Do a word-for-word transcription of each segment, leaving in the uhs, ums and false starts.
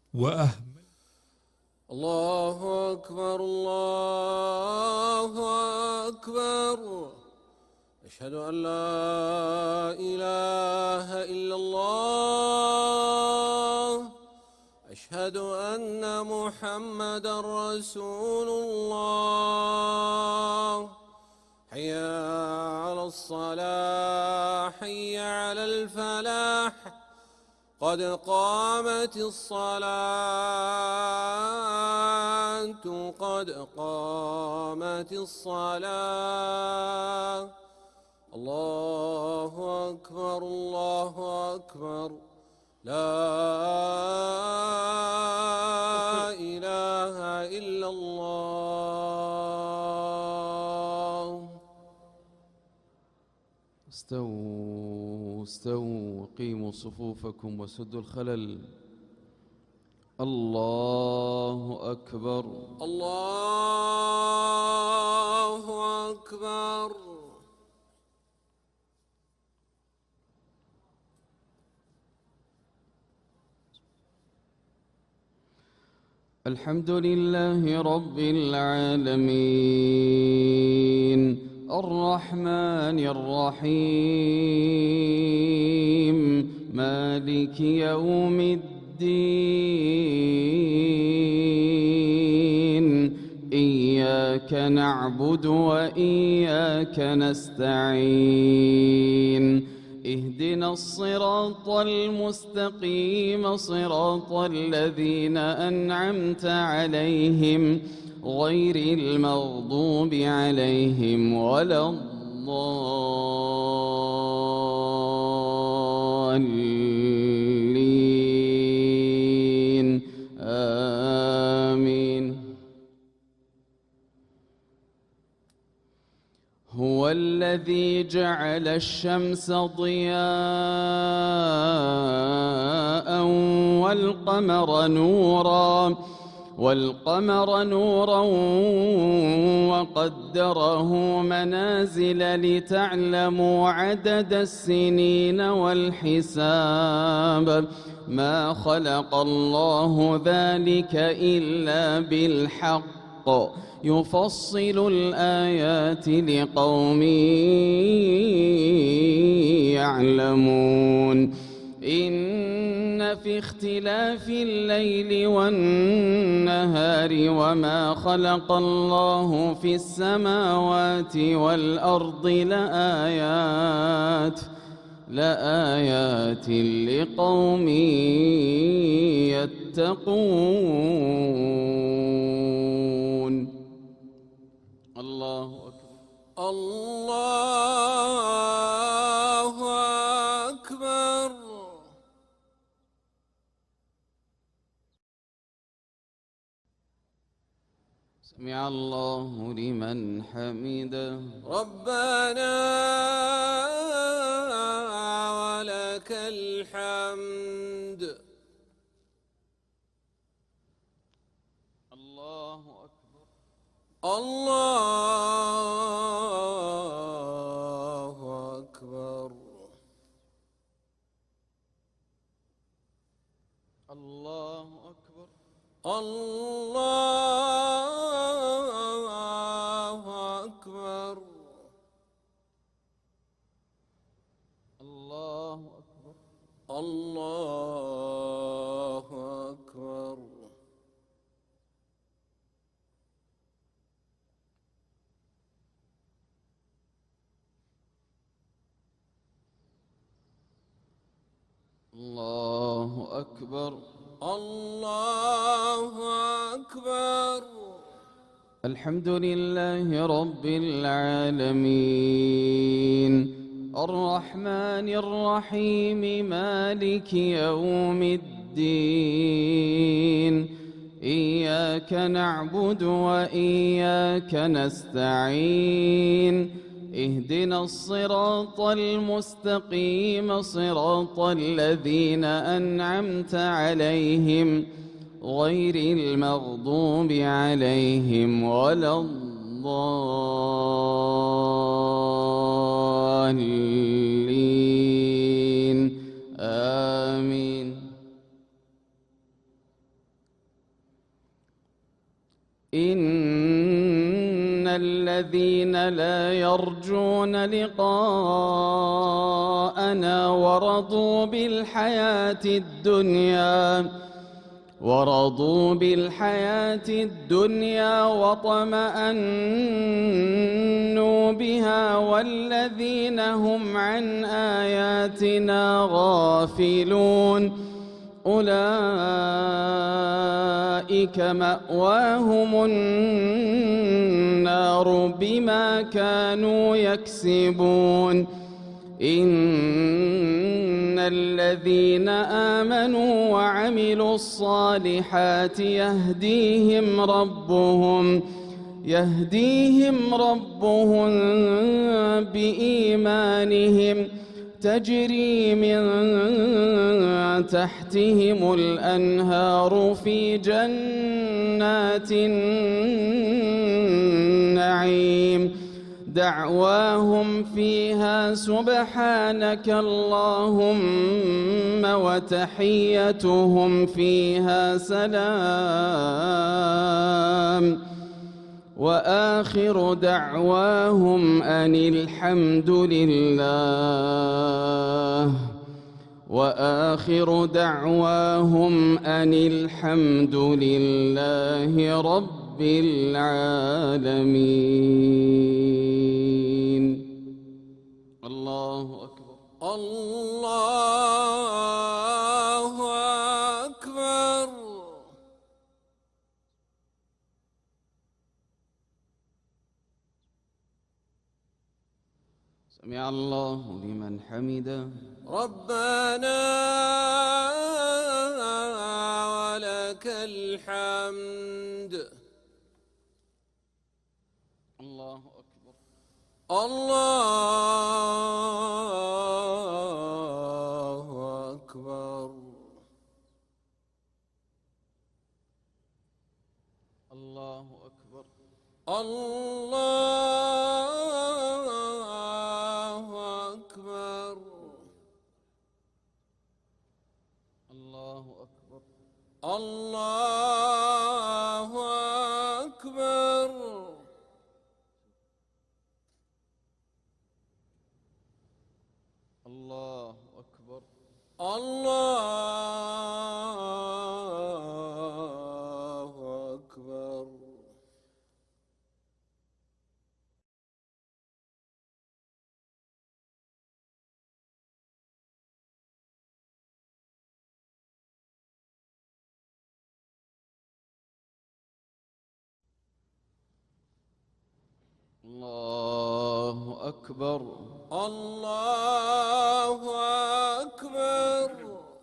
وأهمل. الله أكبر الله أكبر. أشهد أن لا إله إلا الله. أشهد أن محمدا رسول الله. حي على الصلاة حي على الفلاح. قد قامت الصلاة قد قامت الصلاة. الله أكبر الله أكبر. لا إله إلا الله. استووا استووا قيموا صفوفكم وسدوا الخلل. الله أكبر الله أكبر. الحمد لله رب العالمين الرحمن الرحيم مالك يوم الدين. إياك نعبد وإياك نستعين. اهدنا الصراط المستقيم صراط الذين أنعمت عليهم غير المغضوب عليهم ولا الضالين. آمين. هو الذي جعل الشمس ضياء والقمر نورا والقمر نورا وقدره منازل لتعلموا عدد السنين والحساب. ما خلق الله ذلك إلا بالحق يفصل الآيات لقوم يعلمون. إن في اختلاف الليل والنهار وما خلق الله في السماوات والأرض لآيات لآيات لقوم يتقون. الله أكبر الله أكبر. سمع الله لمن حمده. ربنا ولك الحمد. الله أكبر الله أكبر. الله أكبر الله أكبر. الله أكبر الله أكبر. الله أكبر الله أكبر. الحمد لله رب العالمين الرحمن الرحيم مالك يوم الدين. إياك نعبد وإياك نستعين. اهدنا الصراط المستقيم صراط الذين أنعمت عليهم غير المغضوب عليهم ولا الضالين. آمين. إن الذين لا يرجون لقاءنا ورضوا بالحياة الدنيا ورضوا بالحياة الدنيا واطمأنوا بها والذين هم عن آياتنا غافلون أولئك مأواهم النار بما كانوا يكسبون إن الذين آمنوا وعملوا الصالحات يهديهم ربهم يهديهم ربهم بإيمانهم تجري من تحتهم الأنهار في جنات النعيم دعواهم فيها سبحانك اللهم وتحيتهم فيها سلام وآخر دعواهم أن الحمد لله وآخر دعواهم أن الحمد لله رب العالمين. الله أكبر. الله أكبر. سمع الله لمن حمده. ربنا ولك الحمد. الله أكبر. الله أكبر. الله أكبر. الله أكبر. الله أكبر. الله أكبر. الله أكبر. الله أكبر. الله أكبر. الله أكبر.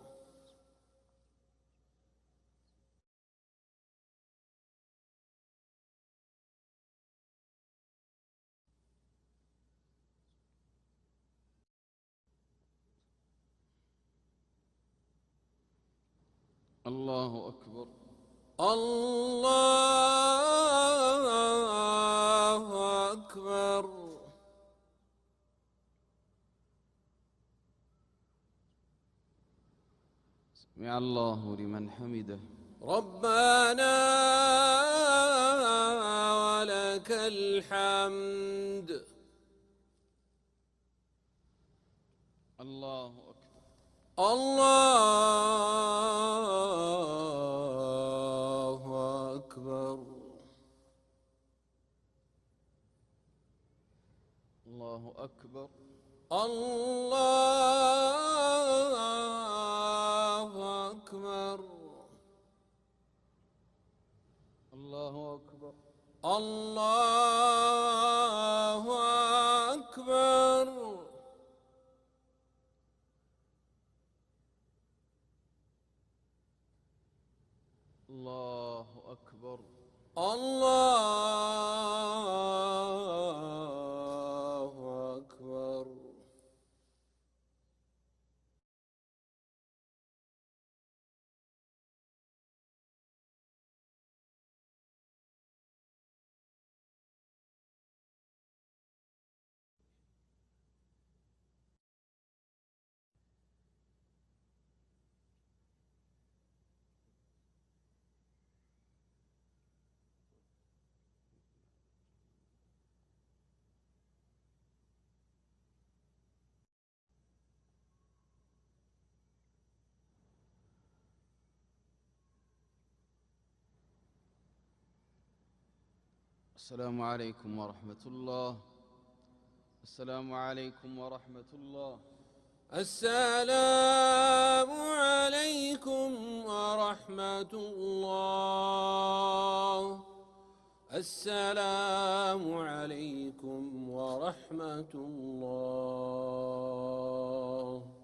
الله أكبر. الله أكبر. سمع الله لمن حمده. ربنا ولك الحمد. الله أكبر. الله أكبر. الله أكبر. الله أكبر. الله أكبر. الله أكبر. الله أكبر. الله أكبر. السلام عليكم ورحمة الله. السلام عليكم ورحمة الله. السلام عليكم ورحمة الله. السلام عليكم ورحمة الله.